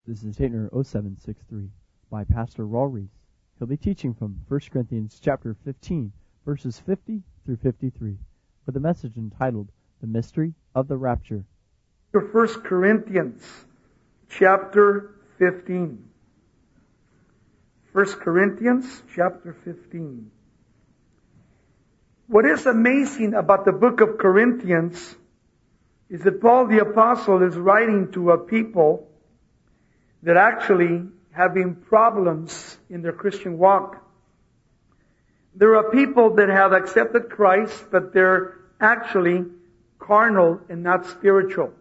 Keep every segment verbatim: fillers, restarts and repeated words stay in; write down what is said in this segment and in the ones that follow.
This is tape number oh seven six three by Pastor Raul Reese. He'll be teaching from First Corinthians chapter fifteen, verses fifty through fifty-three, with a message entitled, The Mystery of the Rapture. First Corinthians chapter fifteen. First Corinthians chapter fifteen. What is amazing about the book of Corinthians is that Paul the Apostle is writing to a people that actually having problems in their Christian walk. There are people that have accepted Christ, but they're actually carnal and not spiritual.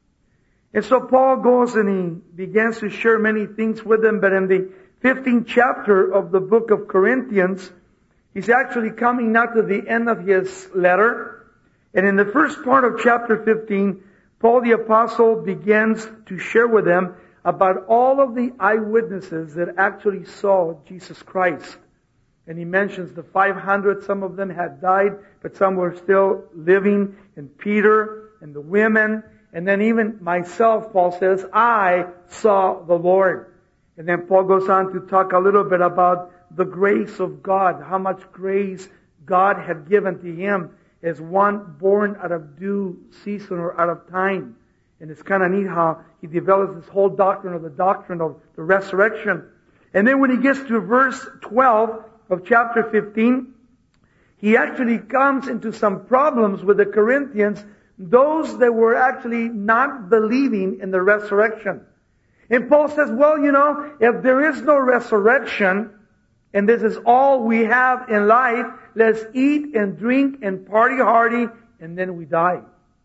And so Paul goes and he begins to share many things with them, but in the fifteenth chapter of the book of Corinthians, he's actually coming now to the end of his letter. And in the first part of chapter fifteen, Paul the Apostle begins to share with them about all of the eyewitnesses that actually saw Jesus Christ. And he mentions the five hundred, some of them had died, but some were still living, and Peter, and the women, and then even myself, Paul says, I saw the Lord. And then Paul goes on to talk a little bit about the grace of God, how much grace God had given to him as one born out of due season or out of time. And it's kind of neat how he develops this whole doctrine of the doctrine of the resurrection. And then when he gets to verse twelve of chapter fifteen, he actually comes into some problems with the Corinthians, those that were actually not believing in the resurrection. And Paul says, well, you know, if there is no resurrection, and this is all we have in life, let's eat and drink and party hardy, and then we die.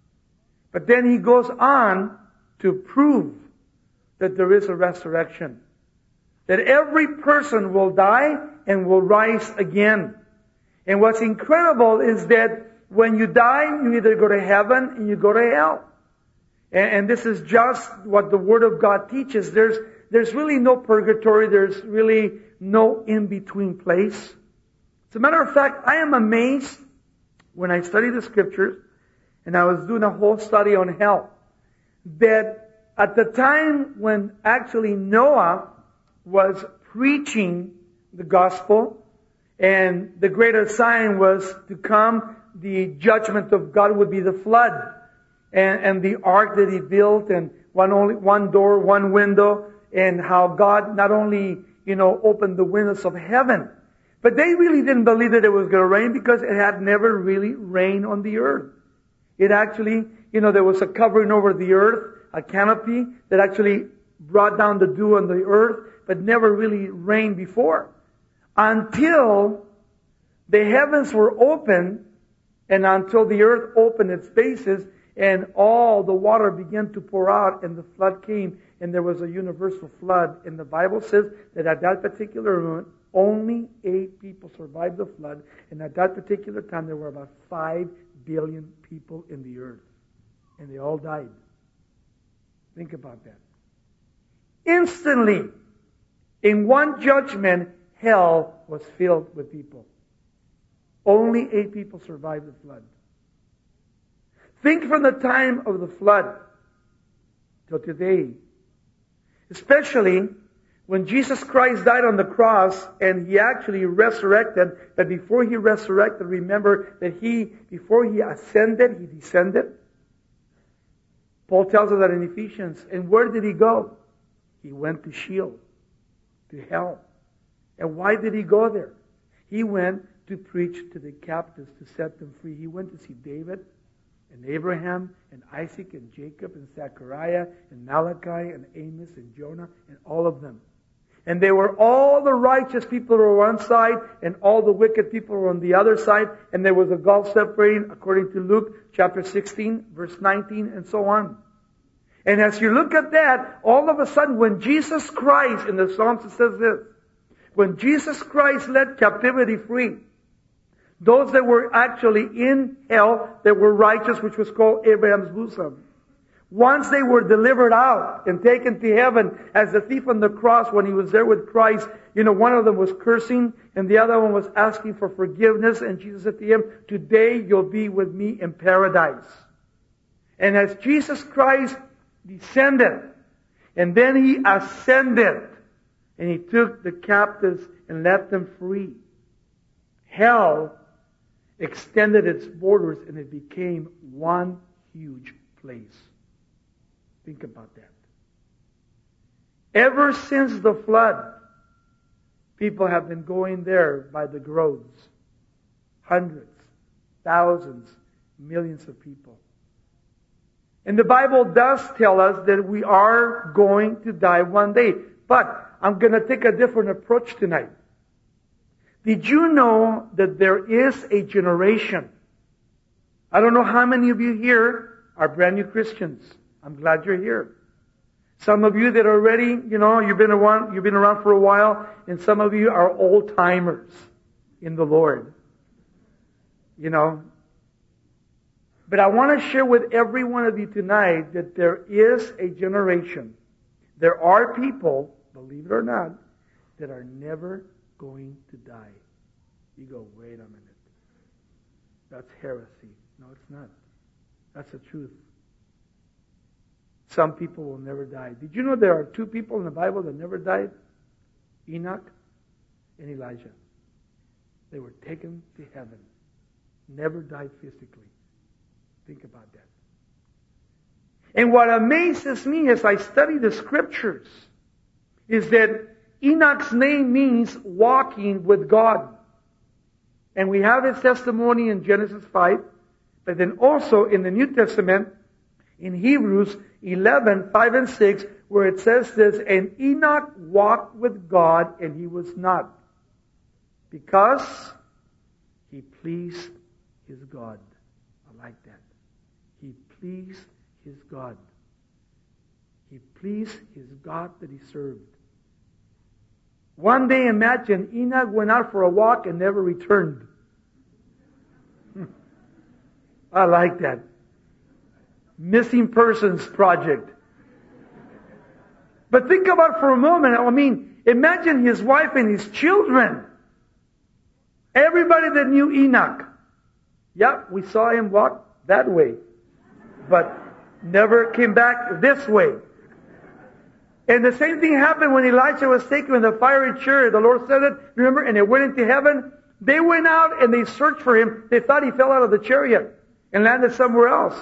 But then he goes on to prove that there is a resurrection. That every person will die and will rise again. And what's incredible is that when you die, you either go to heaven and you go to hell. And, and this is just what the Word of God teaches. There's, there's really no purgatory. There's really no in-between place. As a matter of fact, I am amazed when I study the Scriptures, and I was doing a whole study on hell, that at the time when actually Noah was preaching the gospel, and the greater sign was to come, the judgment of God would be the flood, and, and the ark that he built, and one only one door, one window, and how God not only, you know, opened the windows of heaven, but they really didn't believe that it was going to rain because it had never really rained on the earth. It actually, you know, there was a covering over the earth, a canopy that actually brought down the dew on the earth, but never really rained before. Until the heavens were open, and until the earth opened its bases, and all the water began to pour out, and the flood came, and there was a universal flood. And the Bible says that at that particular moment, only eight people survived the flood, and at that particular time there were about five billion people in the earth. And they all died. Think about that. Instantly, in one judgment, hell was filled with people. Only eight people survived the flood. Think from the time of the flood till today. Especially when Jesus Christ died on the cross and he actually resurrected, but before he resurrected, remember that he, before he ascended, he descended. Paul tells us that in Ephesians. And where did he go? He went to Sheol, to hell. And why did he go there? He went to preach to the captives, to set them free. He went to see David and Abraham and Isaac and Jacob and Zechariah and Malachi and Amos and Jonah and all of them. And they were all the righteous people were on one side and all the wicked people were on the other side. And there was a gulf separating, according to Luke chapter sixteen, verse nineteen, and so on. And as you look at that, all of a sudden when Jesus Christ, in the Psalms it says this, when Jesus Christ led captivity free, those that were actually in hell, that were righteous, which was called Abraham's bosom, once they were delivered out and taken to heaven, as the thief on the cross, when he was there with Christ, you know, one of them was cursing and the other one was asking for forgiveness. And Jesus said to him, today you'll be with me in paradise. And as Jesus Christ descended, And then He ascended. And He took the captives and let them free. Hell extended its borders and it became one huge place. Think about that. Ever since the flood, people have been going there by the groves. Hundreds, thousands, millions of people. And the Bible does tell us that we are going to die one day. But I'm going to take a different approach tonight. Did you know that there is a generation? I don't know how many of you here are brand new Christians. I'm glad you're here. Some of you that are already, you know, you've been around, you've been around for a while, and some of you are old timers in the Lord. You know. But I want to share with every one of you tonight that there is a generation. There are people, believe it or not, that are never going to die. You go, wait a minute. That's heresy. No, it's not. That's the truth. Some people will never die. Did you know there are two people in the Bible that never died? Enoch and Elijah. They were taken to heaven. Never died physically. Think about that. And what amazes me as I study the Scriptures is that Enoch's name means walking with God. And we have his testimony in Genesis five, but then also in the New Testament, in Hebrews eleven, five and six, where it says this, and Enoch walked with God and he was not, because he pleased his God. I like that. He pleased his God. He pleased his God that he served. One day, imagine, Enoch went out for a walk and never returned. I like that. Missing persons project. But think about it for a moment. I mean, imagine his wife and his children. Everybody that knew Enoch. Yeah, we saw him walk that way, but never came back this way. And the same thing happened when Elijah was taken in the fiery chariot. The Lord said it, remember, and it went into heaven. They went out and they searched for him. They thought he fell out of the chariot and landed somewhere else.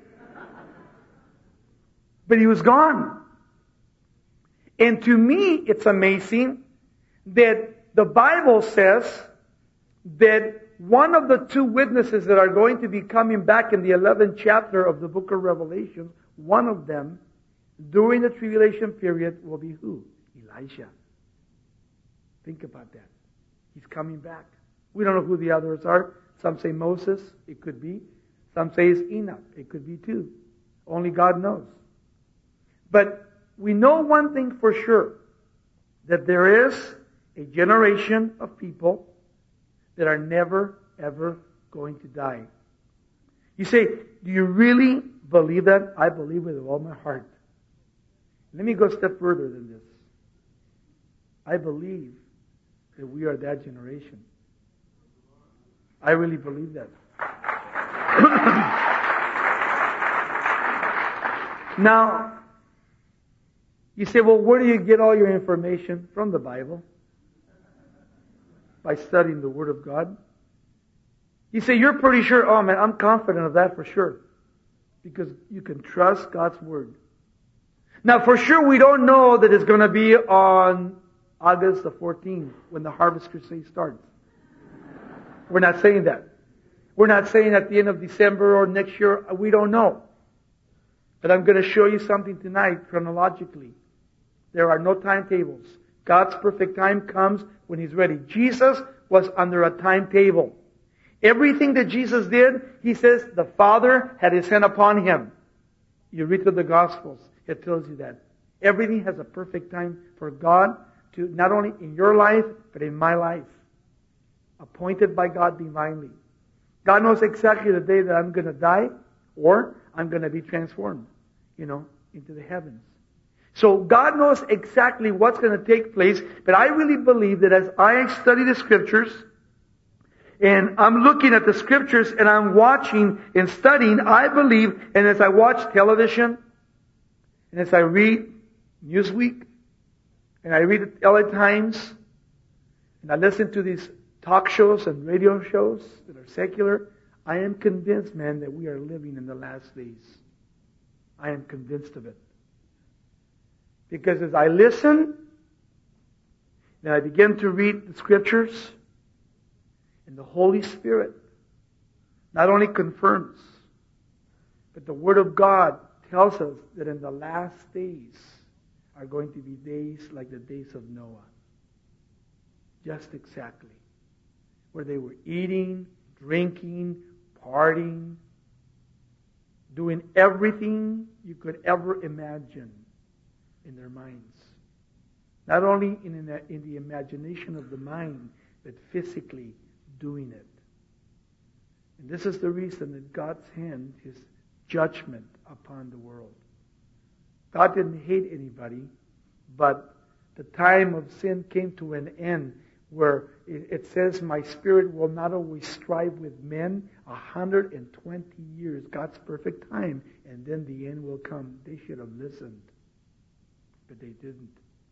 But he was gone. And to me, it's amazing that the Bible says that one of the two witnesses that are going to be coming back in the eleventh chapter of the book of Revelation, one of them, during the tribulation period, will be who? Elijah. Think about that. He's coming back. We don't know who the others are. Some say Moses. It could be. Some say it's Enoch. It could be too. Only God knows. But we know one thing for sure, that there is a generation of people that are never, ever going to die. You say, do you really believe that? I believe it with all my heart. Let me go a step further than this. I believe that we are that generation. I really believe that. Now, you say, well, where do you get all your information? From the Bible. By studying the Word of God. You say, you're pretty sure. Oh man, I'm confident of that for sure. Because you can trust God's Word. Now for sure we don't know that it's going to be on August the fourteenth when the Harvest Crusade starts. We're not saying that. We're not saying at the end of December or next year. We don't know. But I'm going to show you something tonight chronologically. There are no timetables. God's perfect time comes when He's ready. Jesus was under a timetable. Everything that Jesus did, He says the Father had His hand upon Him. You read through the Gospels, it tells you that. Everything has a perfect time for God to, not only in your life, but in my life. Appointed by God divinely. God knows exactly the day that I'm going to die or I'm going to be transformed, you know, into the heavens. So God knows exactly what's going to take place, but I really believe that as I study the Scriptures, and I'm looking at the Scriptures, and I'm watching and studying, I believe, and as I watch television, and as I read Newsweek, and I read the L A Times, and I listen to these talk shows and radio shows that are secular, I am convinced, man, that we are living in the last days. I am convinced of it. Because as I listen, and I begin to read the Scriptures, and the Holy Spirit not only confirms, but the Word of God tells us that in the last days are going to be days like the days of Noah. Just exactly. Where they were eating, drinking, partying, doing everything you could ever imagine in their minds. Not only in the, in the imagination of the mind, but physically doing it. And this is the reason that God's hand, His judgment upon the world. God didn't hate anybody, but the time of sin came to an end where it says, my spirit will not always strive with men. one hundred twenty years, God's perfect time, and then the end will come. They should have listened, but they didn't.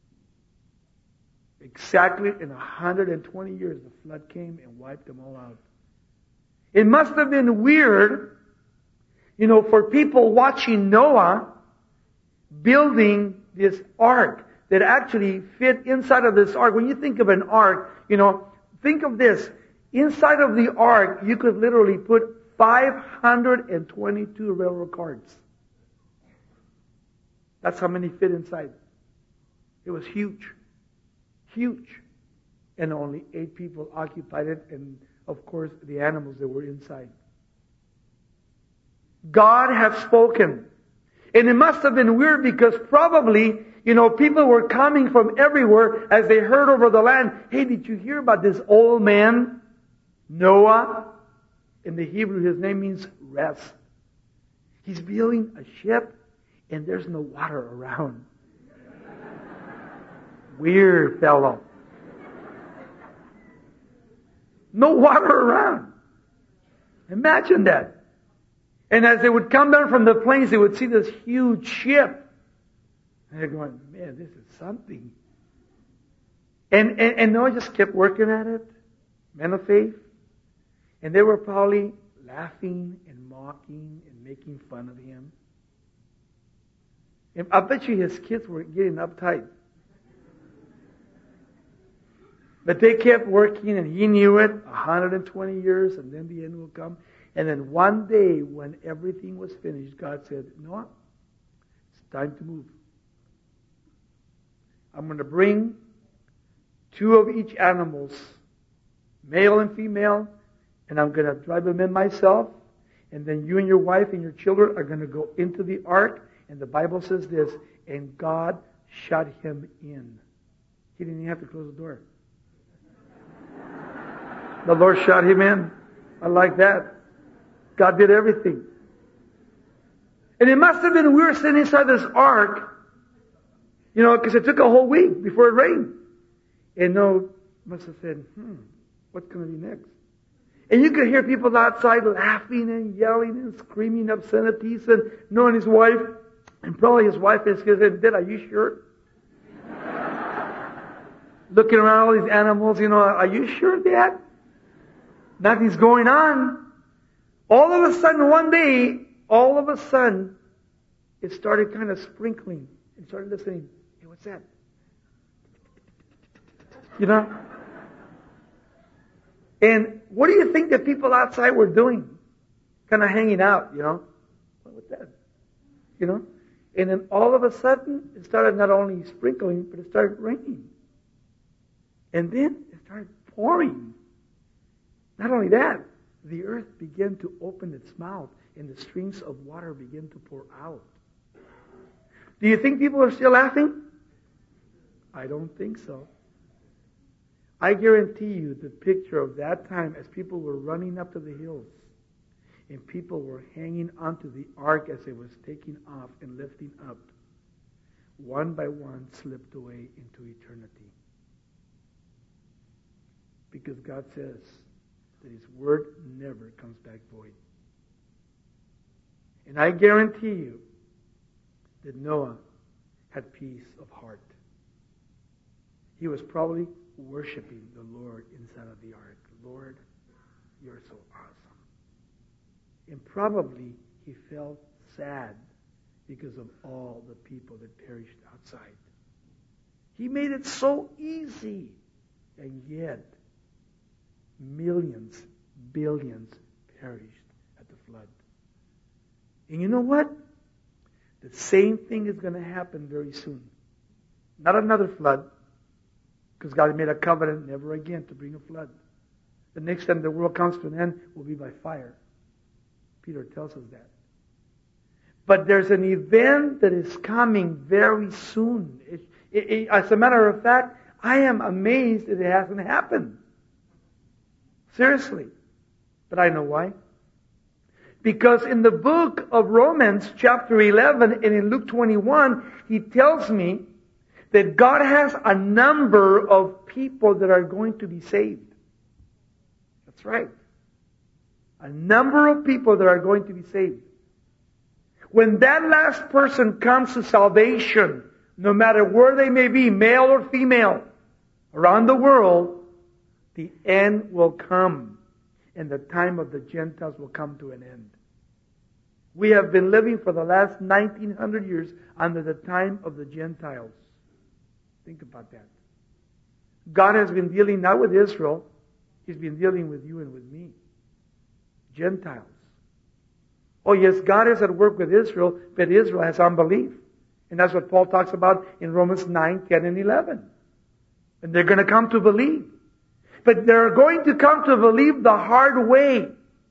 Exactly in one hundred twenty years, the flood came and wiped them all out. It must have been weird, you know, for people watching Noah building this ark that actually fit inside of this ark. When you think of an ark, you know, think of this. Inside of the ark, you could literally put five hundred twenty-two railroad cars. That's how many fit inside. It was huge. Huge. And only eight people occupied it, and of course the animals that were inside. God has spoken. And it must have been weird because probably, you know, people were coming from everywhere as they heard over the land, hey, did you hear about this old man, Noah? In the Hebrew, his name means rest. He's building a ship and there's no water around. Weird fellow. No water around. Imagine that. And as they would come down from the plains, they would see this huge ship. And they're going, man, this is something. And, and, and Noah just kept working at it. Men of faith. And they were probably laughing and mocking and making fun of him. And I bet you his kids were getting uptight. But they kept working and he knew it, one hundred twenty years, and then the end will come. And then one day when everything was finished, God said, Noah, it's time to move. I'm going to bring two of each animals, male and female, and I'm going to drive them in myself. And then you and your wife and your children are going to go into the ark. And the Bible says this, and God shut him in. He didn't even have to close the door. The Lord shut him in. I like that. God did everything. And it must have been weird sitting inside this ark, you know, because it took a whole week before it rained. And Noah must have said, hmm, what's going to be next? And you could hear people outside laughing and yelling and screaming obscenities, and Noah and his wife, and probably his wife is saying, Dad, are you sure? Looking around all these animals, you know, are you sure, Dad? Nothing's going on. All of a sudden, one day, all of a sudden, it started kind of sprinkling. And started listening. Hey, what's that? You know? And what do you think the people outside were doing? Kind of hanging out, you know? What's that? You know? And then all of a sudden, it started not only sprinkling, but it started raining. And then it started pouring. Not only that, the earth began to open its mouth and the streams of water began to pour out. Do you think people are still laughing? I don't think so. I guarantee you the picture of that time as people were running up to the hills and people were hanging onto the ark as it was taking off and lifting up, one by one slipped away into eternity. Because God says that His word never comes back void. And I guarantee you that Noah had peace of heart. He was probably worshiping the Lord inside of the ark. Lord, you're so awesome. And probably he felt sad because of all the people that perished outside. He made it so easy. And yet, millions, billions perished at the flood. And you know what? The same thing is going to happen very soon. Not another flood, because God made a covenant never again to bring a flood. The next time the world comes to an end will be by fire. Peter tells us that. But there's an event that is coming very soon. It, it, it, as a matter of fact, I am amazed that it hasn't happened. Seriously. But I know why. Because in the book of Romans, chapter eleven, and in Luke twenty-one, he tells me that God has a number of people that are going to be saved. That's right. A number of people that are going to be saved. When that last person comes to salvation, no matter where they may be, male or female, around the world, the end will come. And the time of the Gentiles will come to an end. We have been living for the last nineteen hundred years under the time of the Gentiles. Think about that. God has been dealing not with Israel, He's been dealing with you and with me. Gentiles. Oh yes, God is at work with Israel, but Israel has unbelief. And that's what Paul talks about in Romans nine, ten, and eleven. And they're going to come to believe. But they're going to come to believe the hard way.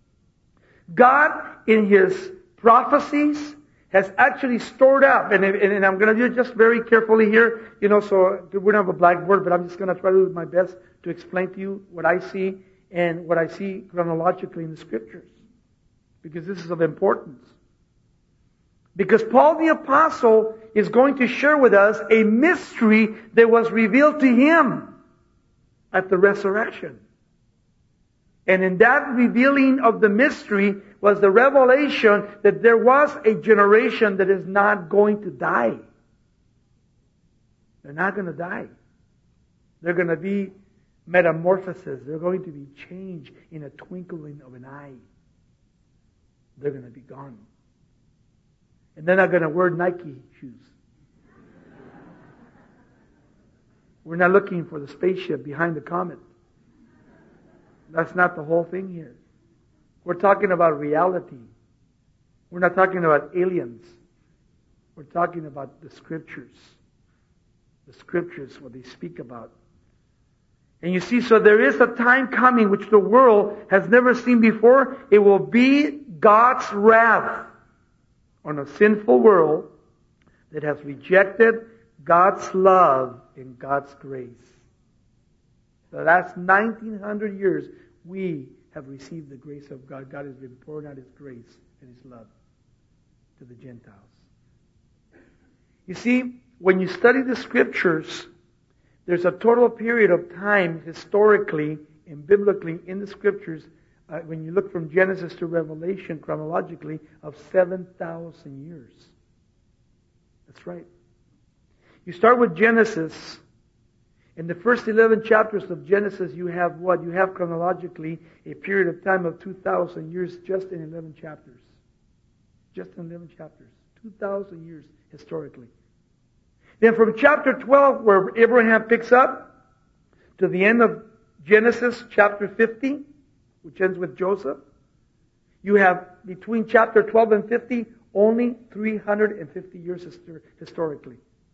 God, in His prophecies, has actually stored up, and, and, and I'm going to do it just very carefully here, you know, so we don't have a blackboard, but I'm just going to try to do my best to explain to you what I see and what I see chronologically in the Scriptures. Because this is of importance. Because Paul the Apostle is going to share with us a mystery that was revealed to him at the resurrection. And in that revealing of the mystery was the revelation that there was a generation that is not going to die. They're not going to die. They're going to be metamorphoses. They're going to be changed in a twinkling of an eye. They're going to be gone. And they're not going to wear Nike shoes. We're not looking for the spaceship behind the comet. That's not the whole thing here. We're talking about reality. We're not talking about aliens. We're talking about the Scriptures. The Scriptures, what they speak about. And you see, so there is a time coming which the world has never seen before. It will be God's wrath on a sinful world that has rejected God's love and God's grace. The last nineteen hundred years, we have received the grace of God. God has been pouring out His grace and His love to the Gentiles. You see, when you study the Scriptures, there's a total period of time historically and biblically in the Scriptures, uh, when you look from Genesis to Revelation chronologically, of seven thousand years. That's right. You start with Genesis. In the first eleven chapters of Genesis, you have what? You have chronologically a period of time of two thousand years just in eleven chapters. Just in eleven chapters. two thousand years historically. Then from chapter twelve, where Abraham picks up, to the end of Genesis chapter fifty, which ends with Joseph, you have between chapter twelve and fifty only three hundred fifty years histor- historically.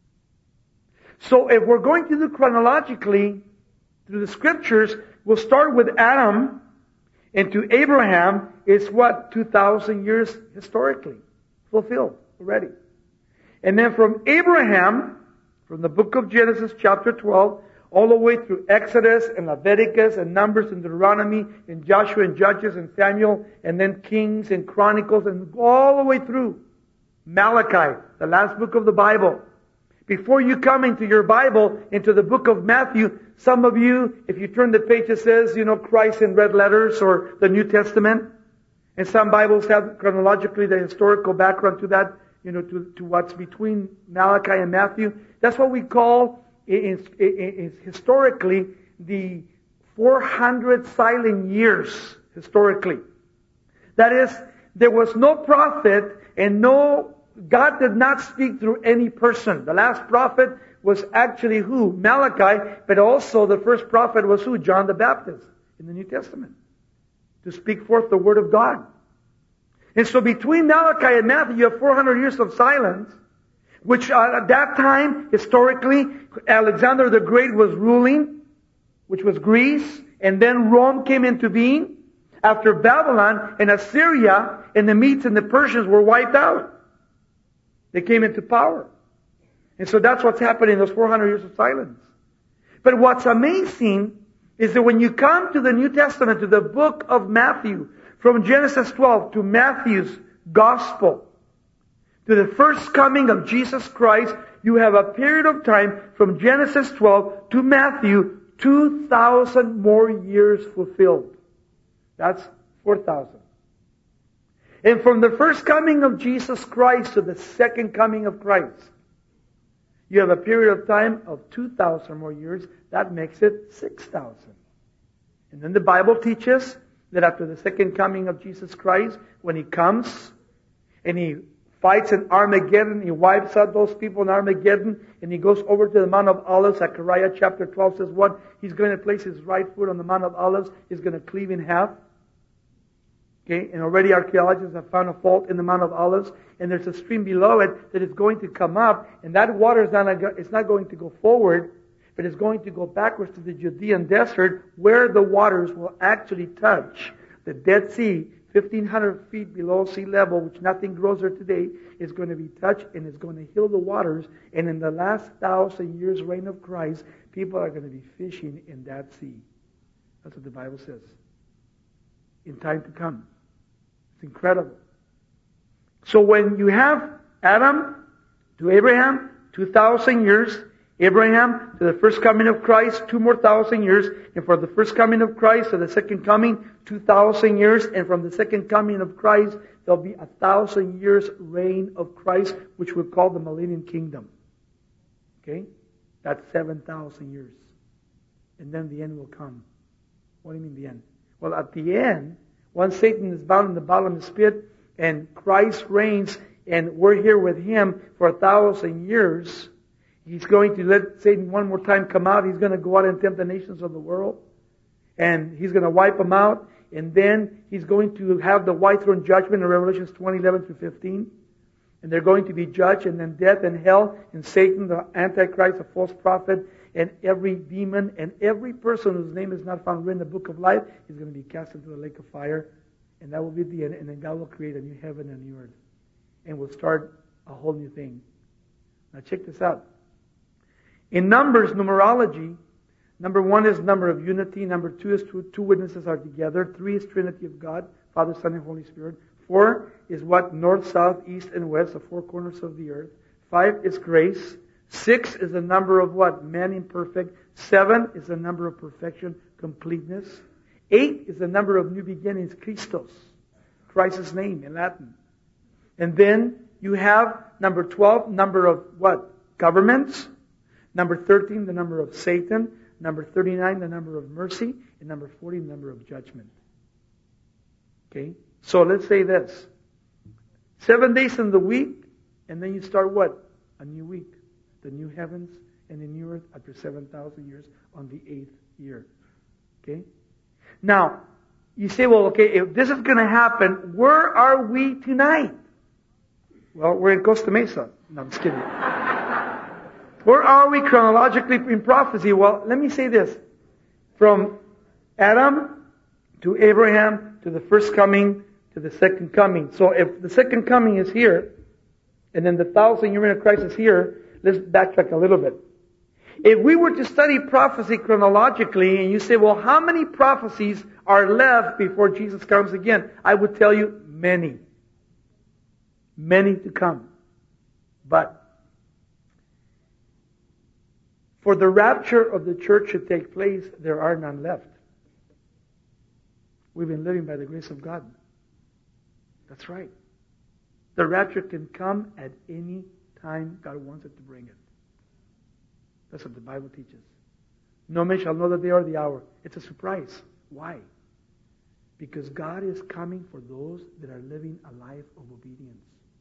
So if we're going to do chronologically through the Scriptures, we'll start with Adam, and to Abraham is what? two thousand years historically fulfilled already. And then from Abraham, from the book of Genesis chapter twelve, all the way through Exodus and Leviticus and Numbers and Deuteronomy and Joshua and Judges and Samuel and then Kings and Chronicles and all the way through Malachi, the last book of the Bible. Before you come into your Bible, into the book of Matthew, some of you, if you turn the page, it says, you know, Christ in red letters or the New Testament. And some Bibles have chronologically the historical background to that. you know, to, to what's between Malachi and Matthew. That's what we call, in, in, in, historically, the four hundred silent years, historically. That is, there was no prophet and no, God did not speak through any person. The last prophet was actually who? Malachi, but also the first prophet was who? John the Baptist in the New Testament. To speak forth the Word of God. And so between Malachi and Matthew, you have four hundred years of silence, which uh, at that time, historically, Alexander the Great was ruling, which was Greece, and then Rome came into being. After Babylon and Assyria and the Medes and the Persians were wiped out. They came into power. And so that's what's happening in those four hundred years of silence. But what's amazing is that when you come to the New Testament, to the book of Matthew, from Genesis twelve to Matthew's Gospel, to the first coming of Jesus Christ, you have a period of time from Genesis twelve to Matthew, two thousand more years fulfilled. That's four thousand. And from the first coming of Jesus Christ to the second coming of Christ, you have a period of time of two thousand more years. That makes it six thousand. And then the Bible teaches that after the second coming of Jesus Christ, when He comes and He fights in Armageddon, He wipes out those people in Armageddon, and He goes over to the Mount of Olives. Zechariah chapter twelve says what? He's going to place His right foot on the Mount of Olives. He's going to cleave in half. Okay, and already archaeologists have found a fault in the Mount of Olives, and there's a stream below it that is going to come up, and that water is not, it's not going to go forward, but it's going to go backwards to the Judean desert, where the waters will actually touch the Dead Sea, fifteen hundred feet below sea level, which nothing grows there today, is going to be touched, and it's going to heal the waters, and in the last thousand years reign of Christ, people are going to be fishing in that sea. That's what the Bible says. In time to come. It's incredible. So when you have Adam to Abraham, two thousand years, Abraham to the first coming of Christ, two more thousand years, and for the first coming of Christ to the second coming, two thousand years, and from the second coming of Christ, there'll be a thousand years reign of Christ, which we call the Millennium Kingdom. Okay? That's seven thousand years. And then the end will come. What do you mean the end? Well, at the end, once Satan is bound in the bottomless pit and Christ reigns and we're here with Him for a thousand years, He's going to let Satan one more time come out. He's going to go out and tempt the nations of the world. And He's going to wipe them out. And then He's going to have the white throne judgment in Revelations twenty, eleven through fifteen. And they're going to be judged. And then death and hell and Satan, the Antichrist, the false prophet, and every demon and every person whose name is not found written in the book of life is going to be cast into the lake of fire. And that will be the end. And then God will create a new heaven and a new earth. And we'll start a whole new thing. Now check this out. In Numbers, numerology, number one is number of unity. Number two is two, two witnesses are together. Three is Trinity of God, Father, Son, and Holy Spirit. Four is what? North, south, east, and west, the four corners of the earth. Five is grace. Six is the number of what? Man imperfect. Seven is the number of perfection, completeness. Eight is the number of new beginnings, Christos, Christ's name in Latin. And then you have number twelve, number of what? Governments. Number thirteen, the number of Satan. Number thirty-nine, the number of mercy. And number forty, the number of judgment. Okay? So let's say this. Seven days in the week, and then you start what? A new week. The new heavens and the new earth after seven thousand years on the eighth year. Okay? Now, you say, well, okay, if this is going to happen, where are we tonight? Well, we're in Costa Mesa. No, I'm just kidding. Where are we chronologically in prophecy? Well, let me say this. From Adam to Abraham to the first coming to the second coming. So if the second coming is here, and then the thousand year reign of Christ is here, let's backtrack a little bit. If we were to study prophecy chronologically, and you say, well, how many prophecies are left before Jesus comes again? I would tell you, many. Many to come. But for the rapture of the church to take place, there are none left. We've been living by the grace of God. That's right. The rapture can come at any time God wants it to bring it. That's what the Bible teaches. No man shall know the day or the hour. It's a surprise. Why? Because God is coming for those that are living a life of obedience.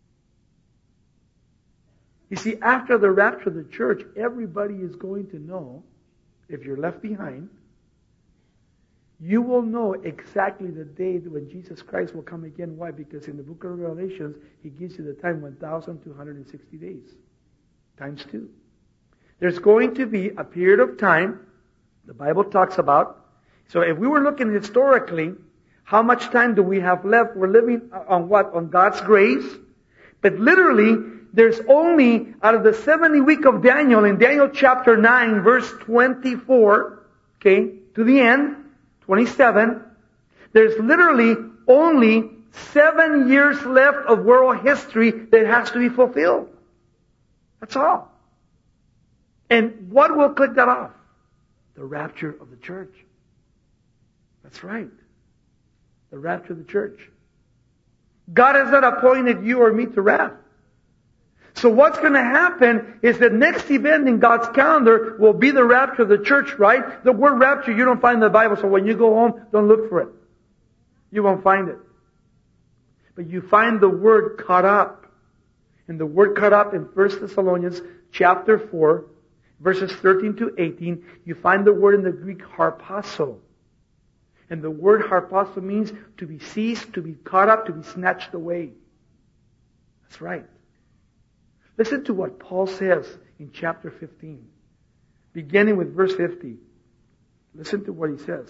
You see, after the rapture of the church, everybody is going to know, if you're left behind, you will know exactly the day when Jesus Christ will come again. Why? Because in the book of Revelations, He gives you the time one thousand two hundred sixty days. Times two. There's going to be a period of time the Bible talks about. So if we were looking historically, how much time do we have left? We're living on what? On God's grace. But literally, there's only, out of the seventy week of Daniel, in Daniel chapter nine, verse twenty-four, okay, to the end, twenty-seven, there's literally only seven years left of world history that has to be fulfilled. That's all. And what will click that off? The rapture of the church. That's right. The rapture of the church. God has not appointed you or me to wrath. So what's going to happen is the next event in God's calendar will be the rapture of the church, right? The word rapture you don't find in the Bible, so when you go home, don't look for it. You won't find it. But you find the word caught up. And the word caught up in First Thessalonians chapter four, verses thirteen to eighteen, you find the word in the Greek harpazo. And the word harpazo means to be seized, to be caught up, to be snatched away. That's right. Listen to what Paul says in chapter fifteen, beginning with verse fifty. Listen to what he says.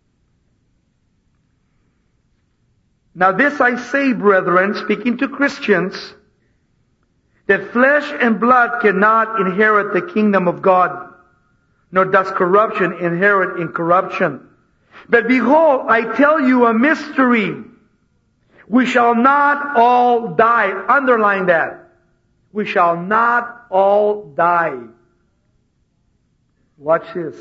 Now this I say, brethren, speaking to Christians, that flesh and blood cannot inherit the kingdom of God, nor does corruption inherit incorruption. But behold, I tell you a mystery. We shall not all die. Underline that. We shall not all die. Watch this.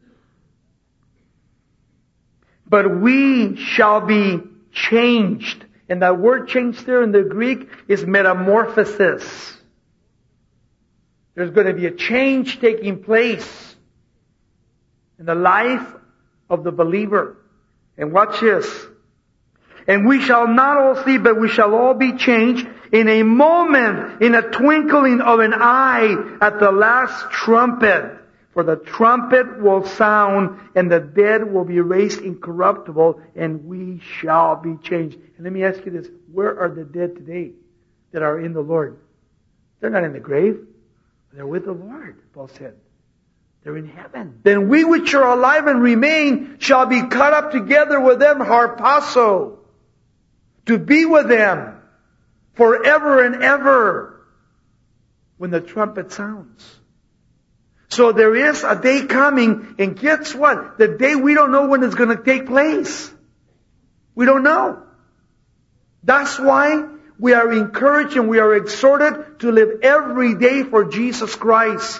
But we shall be changed. And that word changed there in the Greek is metamorphosis. There's going to be a change taking place in the life of the believer. And watch this. And we shall not all sleep, but we shall all be changed in a moment, in a twinkling of an eye, at the last trumpet. For the trumpet will sound, and the dead will be raised incorruptible, and we shall be changed. And let me ask you this. Where are the dead today that are in the Lord? They're not in the grave. They're with the Lord, Paul said. They're in heaven. Then we which are alive and remain shall be caught up together with them, harpazo, to be with them forever and ever when the trumpet sounds. So there is a day coming, and guess what? The day we don't know when it's going to take place. We don't know. That's why we are encouraged and we are exhorted to live every day for Jesus Christ.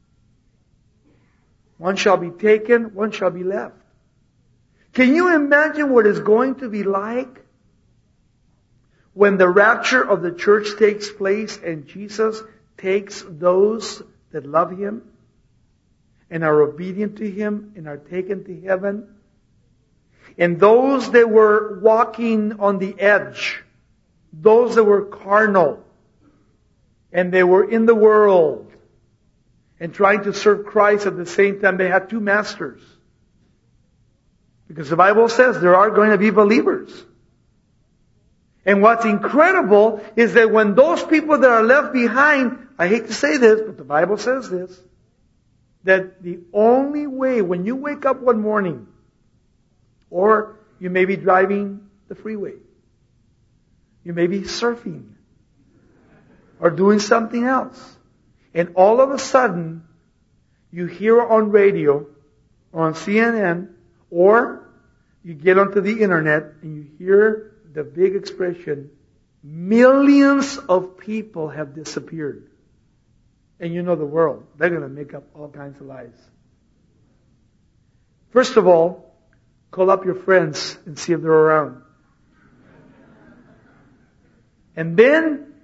One shall be taken, one shall be left. Can you imagine what it's going to be like when the rapture of the church takes place and Jesus takes those that love Him and are obedient to Him and are taken to heaven? And those that were walking on the edge, those that were carnal, and they were in the world, and trying to serve Christ at the same time, they had two masters. Because the Bible says there are going to be believers. And what's incredible is that when those people that are left behind, I hate to say this, but the Bible says this, that the only way, when you wake up one morning, or you may be driving the freeway, you may be surfing, or doing something else, and all of a sudden, you hear on radio, or on C N N, or you get onto the internet, and you hear the big expression, millions of people have disappeared. And you know the world, they're going to make up all kinds of lies. First of all, call up your friends and see if they're around. And then,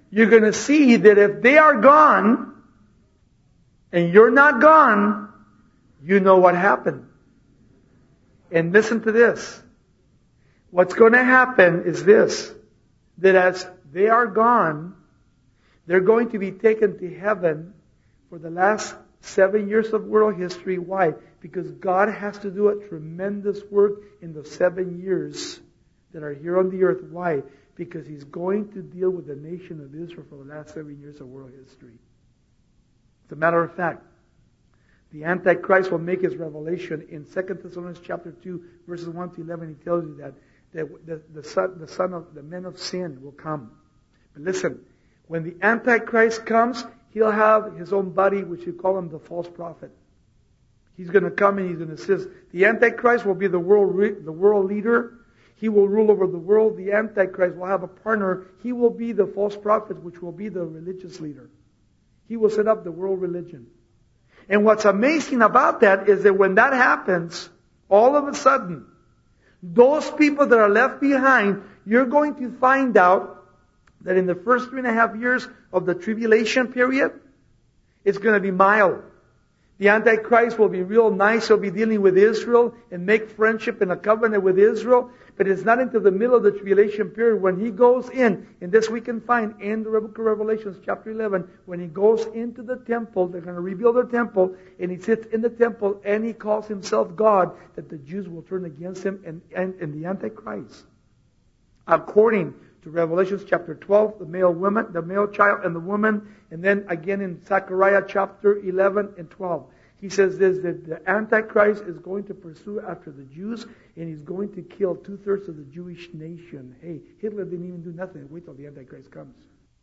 you're going to see that if they are gone and you're not gone, you know what happened. And listen to this. What's going to happen is this, that as they are gone, they're going to be taken to heaven for the last seven years of world history. Why? Because God has to do a tremendous work in the seven years that are here on the earth. Why? Because He's going to deal with the nation of Israel for the last seven years of world history. As a matter of fact, the Antichrist will make his revelation in Second Thessalonians chapter two, verses one to eleven. He tells you that, that the, the, son, the son of the men of sin will come. But listen, when the Antichrist comes, he'll have his own buddy, which you call him the false prophet. He's going to come and he's going to assist. The Antichrist will be the world re- the world leader. He will rule over the world. The Antichrist will have a partner. He will be the false prophet, which will be the religious leader. He will set up the world religion. And what's amazing about that is that when that happens, all of a sudden, those people that are left behind, you're going to find out that in the first three and a half years of the tribulation period, it's going to be mild. The Antichrist will be real nice. He'll be dealing with Israel and make friendship and a covenant with Israel. But it's not until the middle of the tribulation period when he goes in, and this we can find in the book of Revelations chapter eleven, when he goes into the temple, they're going to rebuild the temple, and he sits in the temple and he calls himself God, that the Jews will turn against him and, and, and the Antichrist. According to Revelations chapter twelve, the male woman, the male child and the woman, and then again in Zechariah chapter eleven and twelve. He says this, that the Antichrist is going to pursue after the Jews, and he's going to kill two-thirds of the Jewish nation. Hey, Hitler didn't even do nothing. Wait till the Antichrist comes.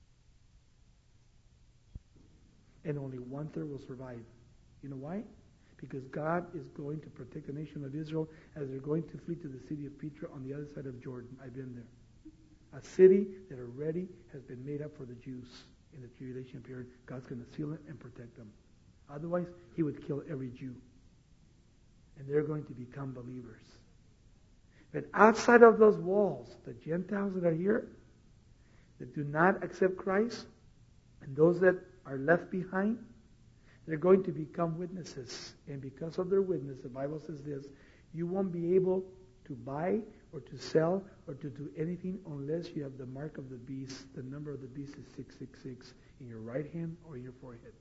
And only one-third will survive. You know why? Because God is going to protect the nation of Israel as they're going to flee to the city of Petra on the other side of Jordan. I've been there. A city that already has been made up for the Jews in the tribulation period. God's going to seal it and protect them. Otherwise, He would kill every Jew. And they're going to become believers. But outside of those walls, the Gentiles that are here, that do not accept Christ, and those that are left behind, they're going to become witnesses. And because of their witness, the Bible says this, you won't be able to buy or to sell or to do anything unless you have the mark of the beast. The number of the beast is six six six in your right hand or in your forehead.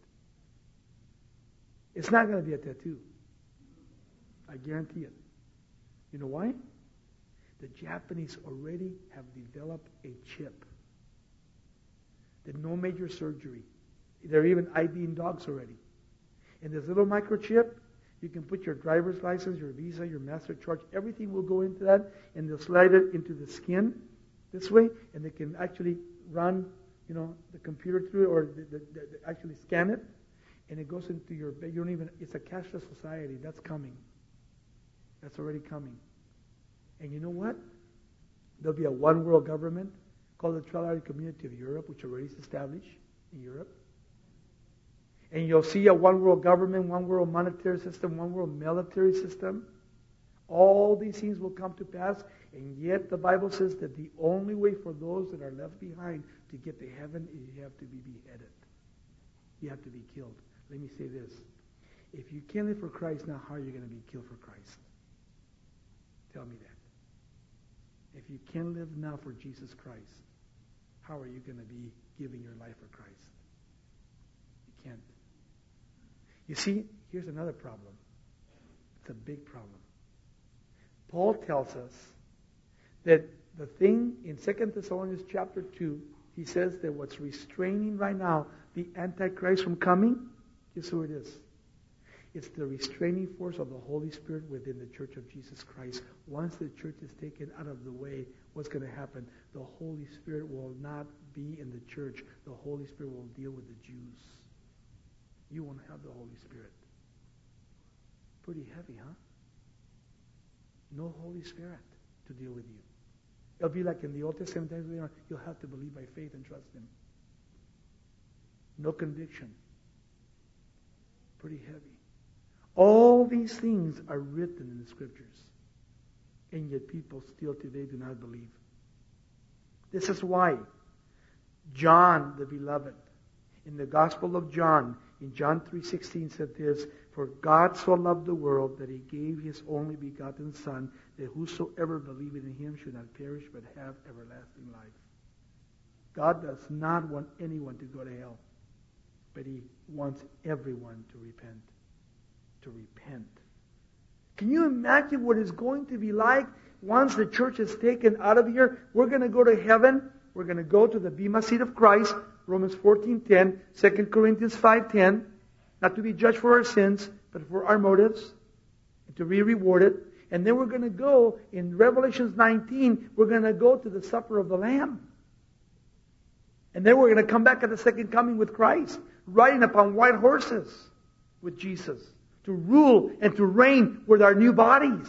It's not going to be a tattoo. I guarantee it. You know why? The Japanese already have developed a chip. Did no major surgery. They're even IDing dogs already. And this little microchip, you can put your driver's license, your Visa, your MasterCard, everything will go into that, and they'll slide it into the skin this way, and they can actually run, you know, the computer through it, or the, the, the, actually scan it, and it goes into your, you don't even, it's a cashless society. That's coming. That's already coming. And you know what? There'll be a one world government called the Trilateral Community of Europe, which already is established in Europe. And you'll see a one world government, one world monetary system, one world military system. All these things will come to pass. And yet the Bible says that the only way for those that are left behind to get to heaven is you have to be beheaded. You have to be killed. Let me say this. If you can't live for Christ now, how are you going to be killed for Christ? Tell me that. If you can't live now for Jesus Christ, how are you going to be giving your life for Christ? You can't. You see, here's another problem. It's a big problem. Paul tells us that the thing in Second Thessalonians chapter two, he says that what's restraining right now the Antichrist from coming, guess who it is? It's the restraining force of the Holy Spirit within the Church of Jesus Christ. Once the church is taken out of the way, what's going to happen? The Holy Spirit will not be in the church. The Holy Spirit will deal with the Jews. You won't have the Holy Spirit. Pretty heavy, huh? No Holy Spirit to deal with you. It'll be like in the Old Testament times, you'll have to believe by faith and trust Him. No conviction. Pretty heavy. All these things are written in the Scriptures. And yet people still today do not believe. This is why John, the beloved, in the Gospel of John, in John three sixteen said this, "For God so loved the world that He gave His only begotten Son, that whosoever believeth in Him should not perish but have everlasting life." God does not want anyone to go to hell, but He wants everyone to repent. To repent. Can you imagine what it's going to be like once the church is taken out of here? We're going to go to heaven. We're going to go to the bema seat of Christ, Romans fourteen ten, Second Corinthians five ten, not to be judged for our sins, but for our motives, and to be rewarded. And then we're going to go, in Revelation nineteen, we're going to go to the supper of the Lamb. And then we're going to come back at the second coming with Christ, riding upon white horses with Jesus, to rule and to reign with our new bodies.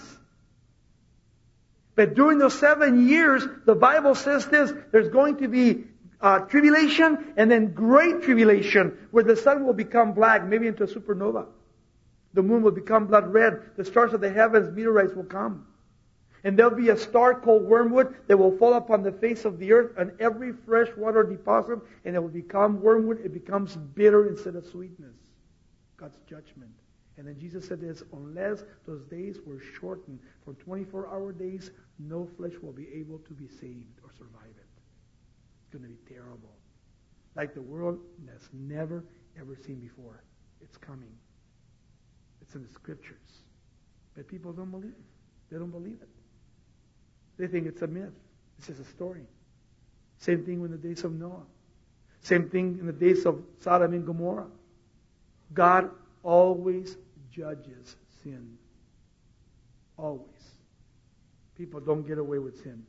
But during those seven years, the Bible says this, there's going to be uh, tribulation and then great tribulation, where the sun will become black, maybe into a supernova. The moon will become blood red. The stars of the heavens, meteorites will come. And there'll be a star called wormwood that will fall upon the face of the earth and every fresh water deposit, and it will become wormwood. It becomes bitter instead of sweetness. God's judgment. And then Jesus said this, unless those days were shortened from twenty-four hour days, no flesh will be able to be saved or survive it. It's going to be terrible. Like the world has never, ever seen before. It's coming. It's in the Scriptures. But people don't believe it. They don't believe it. They think it's a myth. It's just a story. Same thing in the days of Noah. Same thing in the days of Sodom and Gomorrah. God always judges sin. Always. People don't get away with sin.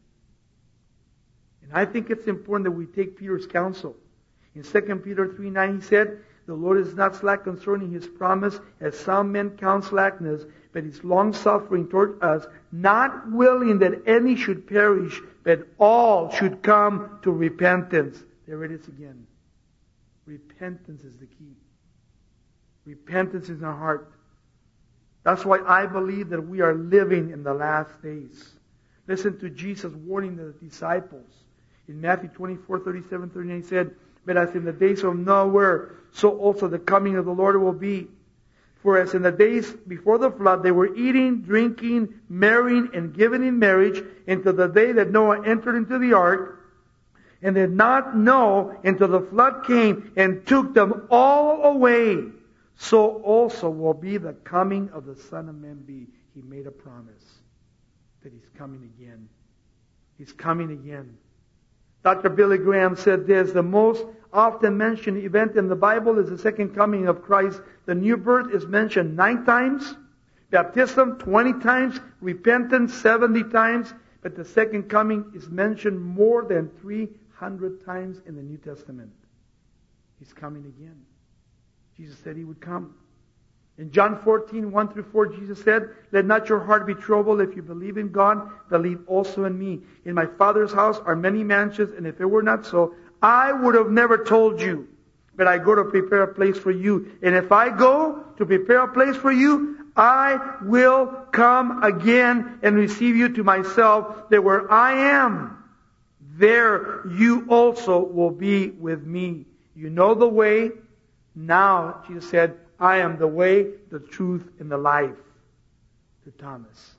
And I think it's important that we take Peter's counsel. In Second Peter three nine, he said, "The Lord is not slack concerning His promise, as some men count slackness, but He's long-suffering toward us, not willing that any should perish, but all should come to repentance." There it is again. Repentance is the key. Repentance is in our heart. That's why I believe that we are living in the last days. Listen to Jesus warning the disciples. In Matthew twenty-four thirty-seven thirty-nine, he said, "But as in the days of Noah, so also the coming of the Lord will be. For as in the days before the flood, they were eating, drinking, marrying, and giving in marriage until the day that Noah entered into the ark, and did not know until the flood came and took them all away. So also will be the coming of the Son of Man be." He made a promise that He's coming again. He's coming again. Doctor Billy Graham said this, "The most often mentioned event in the Bible is the second coming of Christ. The new birth is mentioned nine times, baptism twenty times, repentance seventy times, but the second coming is mentioned more than three hundred times in the New Testament. He's coming again. Jesus said He would come. In John fourteen, one through four, Jesus said, "Let not your heart be troubled. If you believe in God, believe also in me. In my Father's house are many mansions, and if it were not so, I would have never told you. But I go to prepare a place for you. And if I go to prepare a place for you, I will come again and receive you to myself, that where I am, there you also will be with me. You know the way." Now, Jesus said, "I am the way, the truth, and the life," to Thomas.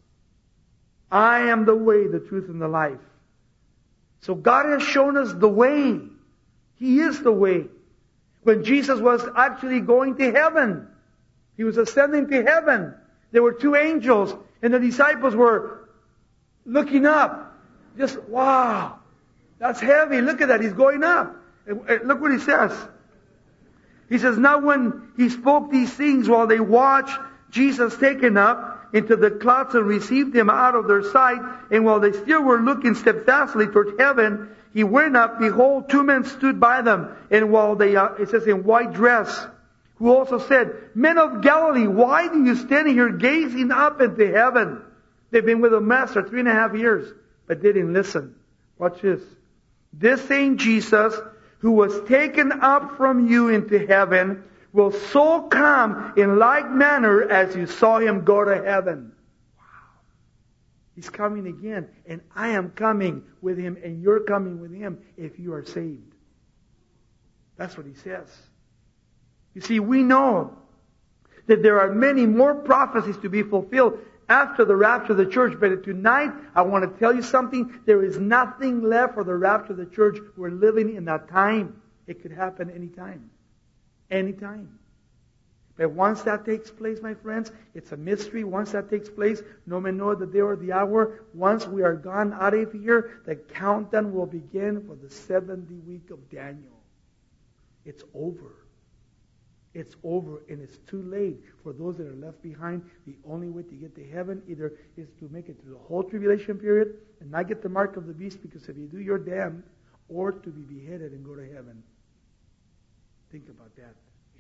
I am the way, the truth, and the life. So God has shown us the way. He is the way. When Jesus was actually going to heaven, He was ascending to heaven, there were two angels, and the disciples were looking up. Just, wow, that's heavy. Look at that. He's going up. And look what He says. He says, "Now when He spoke these things, while they watched Jesus taken up into the clouds and received Him out of their sight, and while they still were looking steadfastly toward heaven, He went up. Behold, two men stood by them, and while they, uh, it says, in white dress, who also said, 'Men of Galilee, why do you stand here gazing up into heaven?'" They've been with the Master three and a half years, but they didn't listen. Watch this. "This same Jesus, who was taken up from you into heaven, will so come in like manner as you saw Him go to heaven." Wow. He's coming again. And I am coming with Him, and you're coming with Him if you are saved. That's what he says. You see, we know that there are many more prophecies to be fulfilled after the rapture of the church. But tonight, I want to tell you something. There is nothing left for the rapture of the church. We're living in that time. It could happen anytime. Anytime. But once that takes place, my friends, it's a mystery. Once that takes place, no man knows the day or the hour. Once we are gone out of here, the countdown will begin for the seventy week of Daniel. It's over. It's over, and it's too late for those that are left behind. The only way to get to heaven either is to make it through the whole tribulation period and not get the mark of the beast, because if you do, you're damned, or to be beheaded and go to heaven. Think about that.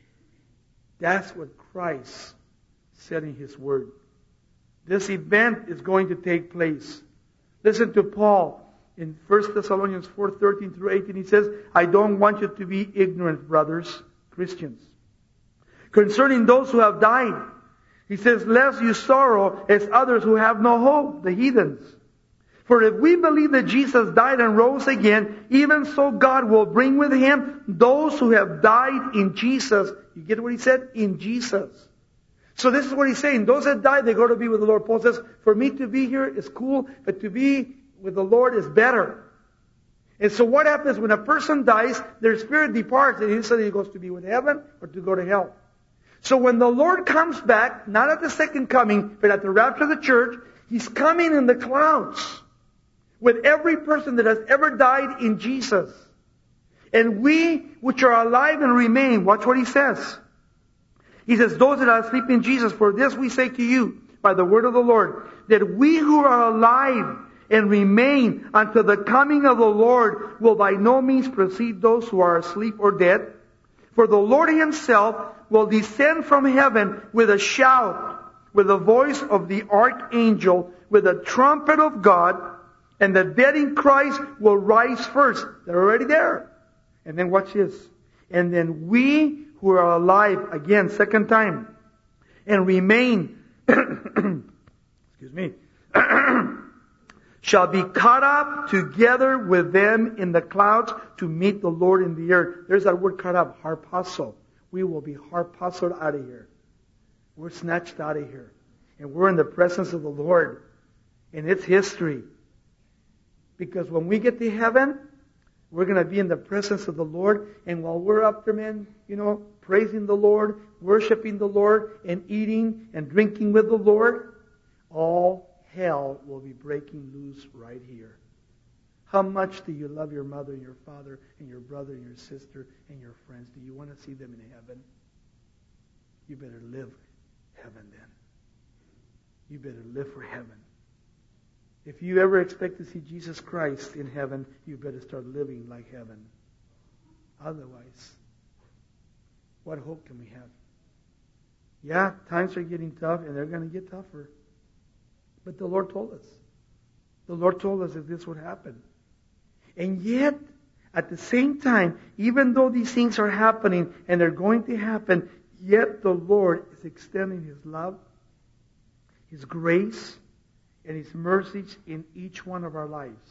That's what Christ said in His Word. This event is going to take place. Listen to Paul in First Thessalonians four thirteen through eighteen. He says, I don't want you to be ignorant, brothers, Christians, concerning those who have died. He says, lest you sorrow as others who have no hope, the heathens. For if we believe that Jesus died and rose again, even so God will bring with Him those who have died in Jesus. You get what he said? In Jesus. So this is what he's saying. Those that died, they go to be with the Lord. Paul says, for me to be here is cool, but to be with the Lord is better. And so what happens when a person dies, their spirit departs, and instantly he goes to be with heaven or to go to hell. So when the Lord comes back, not at the second coming, but at the rapture of the church, He's coming in the clouds with every person that has ever died in Jesus. And we, which are alive and remain, watch what He says. He says, those that are asleep in Jesus, for this we say to you, by the word of the Lord, that we who are alive and remain until the coming of the Lord will by no means precede those who are asleep or dead. For the Lord Himself will descend from heaven with a shout, with the voice of the archangel, with a trumpet of God, and the dead in Christ will rise first. They're already there. And then watch this. And then we who are alive, again, second time, and remain, excuse me, shall be caught up together with them in the clouds to meet the Lord in the air. There's that word caught up, harpazo. We will be harpazoed out of here. We're snatched out of here. And we're in the presence of the Lord. And it's history. Because when we get to heaven, we're going to be in the presence of the Lord. And while we're up there, man, you know, praising the Lord, worshiping the Lord, and eating and drinking with the Lord, all hell will be breaking loose right here. How much do you love your mother and your father and your brother and your sister and your friends? Do you want to see them in heaven? You better live heaven then. You better live for heaven. If you ever expect to see Jesus Christ in heaven, you better start living like heaven. Otherwise, what hope can we have? Yeah, times are getting tough, and they're going to get tougher. But the Lord told us. The Lord told us that this would happen. And yet, at the same time, even though these things are happening, and they're going to happen, yet the Lord is extending His love, His grace, and His mercies in each one of our lives.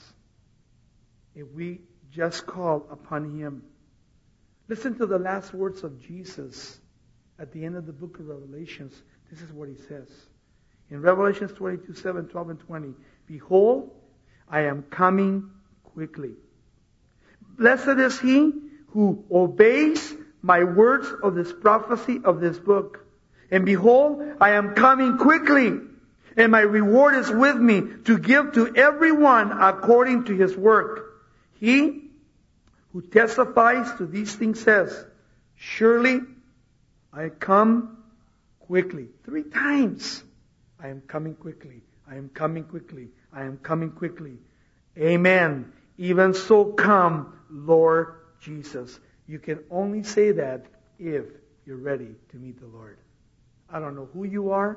If we just call upon Him. Listen to the last words of Jesus at the end of the book of Revelations. This is what He says. In Revelations twenty-two, seven, twelve, and twenty. Behold, I am coming quickly. Blessed is he who obeys my words of this prophecy of this book. And behold, I am coming quickly. And my reward is with me to give to everyone according to his work. He who testifies to these things says, surely I come quickly. Three times. I am coming quickly. I am coming quickly. I am coming quickly. Amen. Even so come, Lord Jesus. You can only say that if you're ready to meet the Lord. I don't know who you are.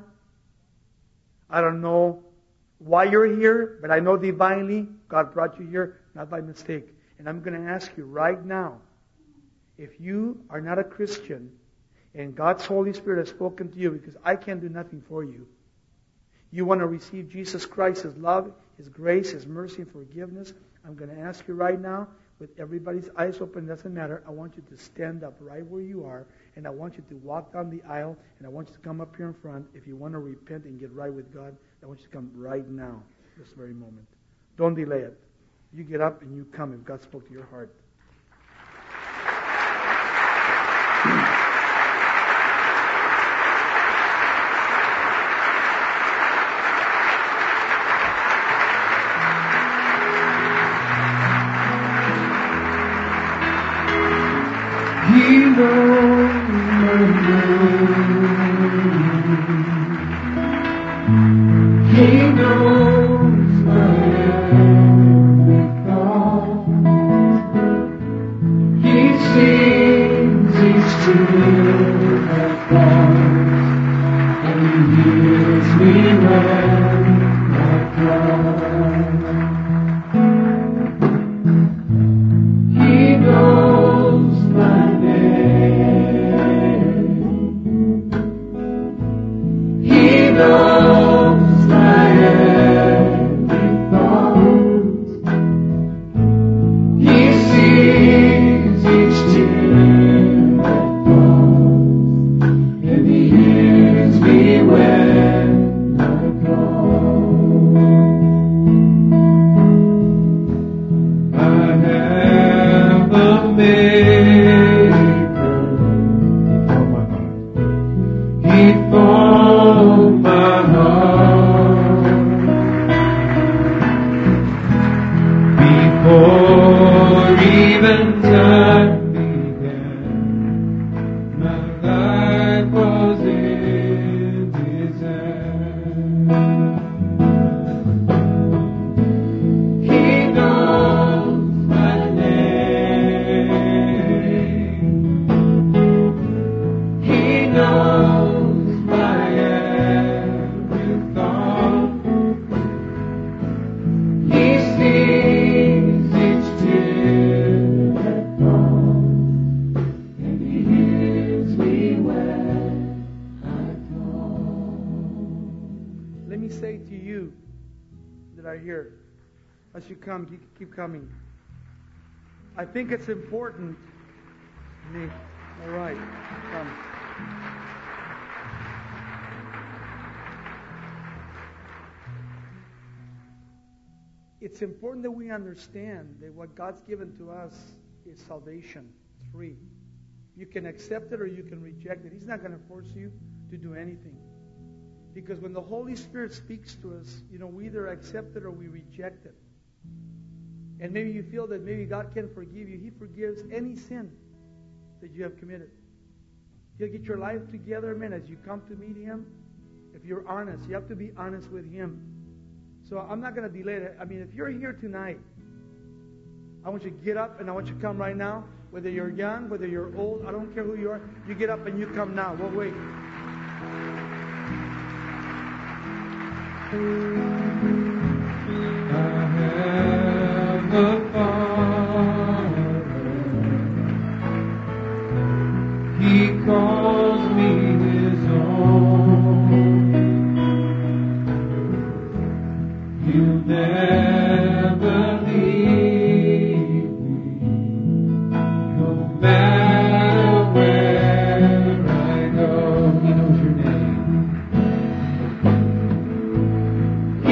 I don't know why you're here, but I know divinely God brought you here, not by mistake. And I'm going to ask you right now, if you are not a Christian and God's Holy Spirit has spoken to you, because I can't do nothing for you, you want to receive Jesus Christ, His love, His grace, His mercy, and forgiveness, I'm going to ask you right now, with everybody's eyes open, doesn't matter. I want you to stand up right where you are, and I want you to walk down the aisle, and I want you to come up here in front. If you want to repent and get right with God, I want you to come right now, this very moment. Don't delay it. You get up and you come if God spoke to your heart. He knows my name. He knows my every thought. He sees each tear that falls, and He hears me when I cry. He knows my He knows my every thought. He sees each tear that falls, and He hears me when I call. I have a Maker before my heart. He formed my heart before even time began. My life was in His hand. He knows my name. He knows my every thought. He sees each tear that falls, and He hears me when I call. Let me say to you that are here, as you come, you keep coming. I think it's important. Me. All right. Come. It's important that we understand that what God's given to us is salvation. It's free. You can accept it or you can reject it. He's not going to force you to do anything. Because when the Holy Spirit speaks to us, you know, we either accept it or we reject it. And maybe you feel that maybe God can forgive you. He forgives any sin that you have committed. He'll get your life together, man, as you come to meet Him. If you're honest, you have to be honest with Him. So I'm not going to delay it. I mean, if you're here tonight, I want you to get up and I want you to come right now. Whether you're young, whether you're old, I don't care who you are. You get up and you come now. We'll wait. I have a Father. He calls me His own. He'll never leave me, no matter where I go. He knows your name.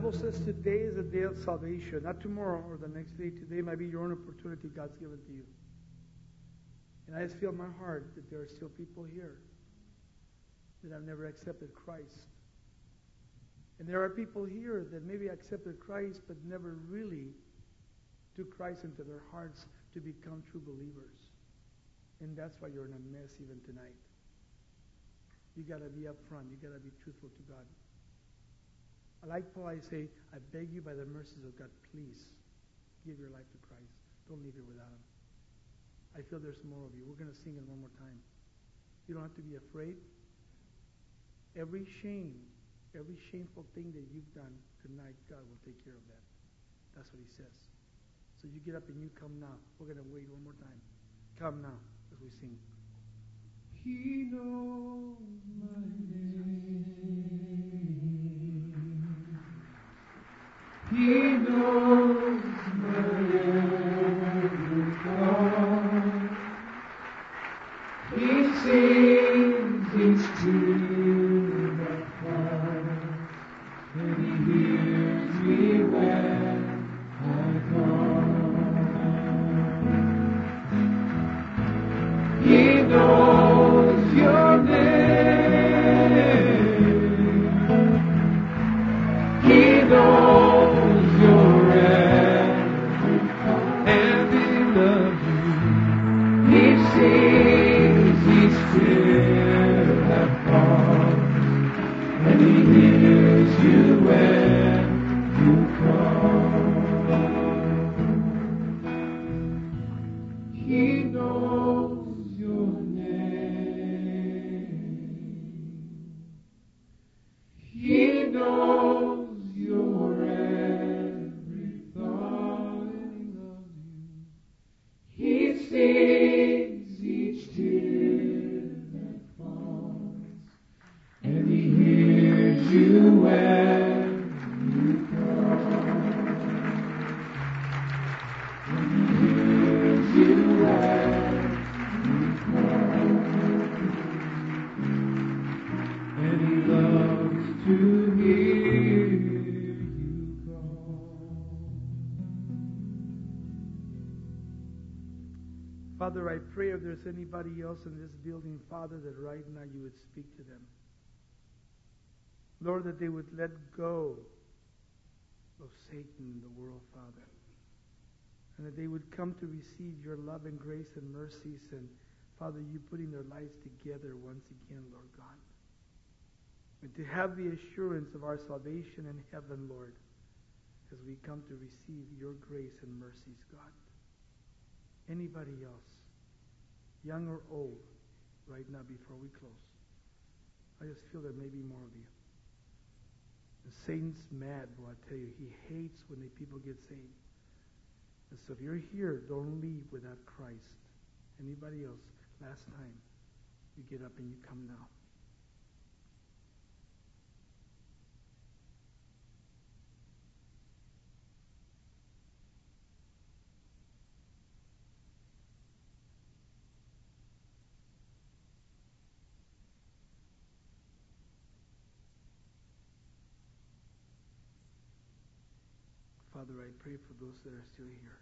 Bible says today is a day of salvation, not tomorrow or the next day. Today might be your own opportunity God's given to you. And I just feel in my heart that there are still people here that have never accepted Christ. And there are people here that maybe accepted Christ but never really took Christ into their hearts to become true believers. And that's why you're in a mess even tonight. You got to be upfront. You got to be truthful to God. I like Paul, I say, I beg you by the mercies of God, please give your life to Christ. Don't leave here without Him. I feel there's more of you. We're going to sing it one more time. You don't have to be afraid. Every shame, every shameful thing that you've done tonight, God will take care of that. That's what He says. So you get up and you come now. We're going to wait one more time. Come now as we sing. He knows my name. He knows my every thought. He sings each tear that falls, and He hears me when I call. He knows your name. He knows your every thought, and He loves you. He sees each tear that falls, and He hears you when you call. He knows your name. He knows your every thought, and He loves you. He sees each tear that falls, and He hears you when you call. And He hears you when and He loves to hear you call. Father, I pray if there's anybody else in this building, Father, that right now you would speak to them. Lord, that they would let go of Satan in the world, Father. And that they would come to receive your love and grace and mercies, and Father, you putting their lives together once again, Lord God. And to have the assurance of our salvation in heaven, Lord, as we come to receive your grace and mercies, God. Anybody else, young or old, right now before we close, I just feel there may be more of you. And Satan's mad, boy, I tell you, he hates when the people get saved. And so if you're here, don't leave without Christ. Anybody else, last time, you get up and you come now. Father, I pray for those that are still here.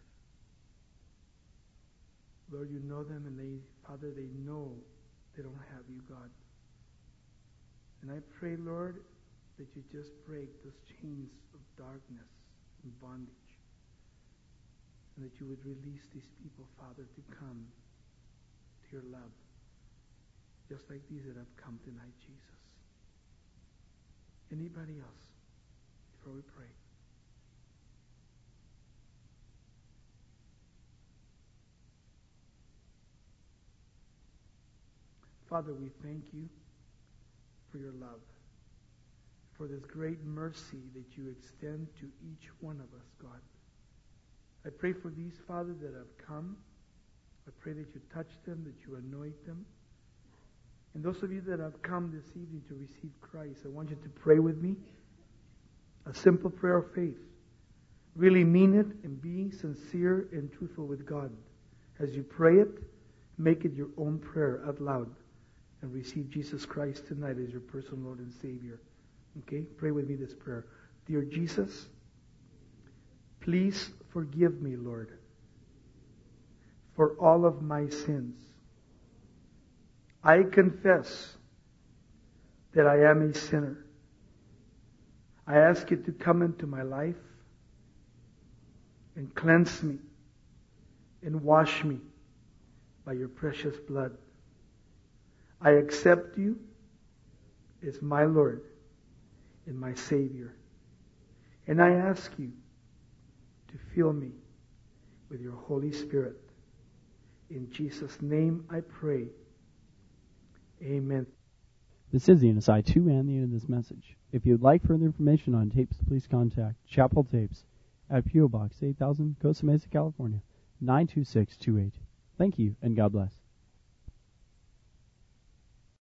Lord, you know them, and they, Father, they know they don't have you, God. And I pray, Lord, that you just break those chains of darkness and bondage, and that you would release these people, Father, to come to your love, just like these that have come tonight, Jesus. Anybody else, before we pray? Father, we thank you for your love, for this great mercy that you extend to each one of us, God. I pray for these, Father, that have come. I pray that you touch them, that you anoint them. And those of you that have come this evening to receive Christ, I want you to pray with me. A simple prayer of faith. Really mean it and be sincere and truthful with God. As you pray it, make it your own prayer out loud. And receive Jesus Christ tonight as your personal Lord and Savior. Okay? Pray with me this prayer. Dear Jesus, please forgive me, Lord, for all of my sins. I confess that I am a sinner. I ask you to come into my life and cleanse me and wash me by your precious blood. I accept you as my Lord and my Savior. And I ask you to fill me with your Holy Spirit. In Jesus' name I pray. Amen. This is the N S I two and the end of this message. If you would like further information on tapes, please contact Chapel Tapes at P O. Box eight thousand, Costa Mesa, California, nine two six two eight. Thank you, and God bless.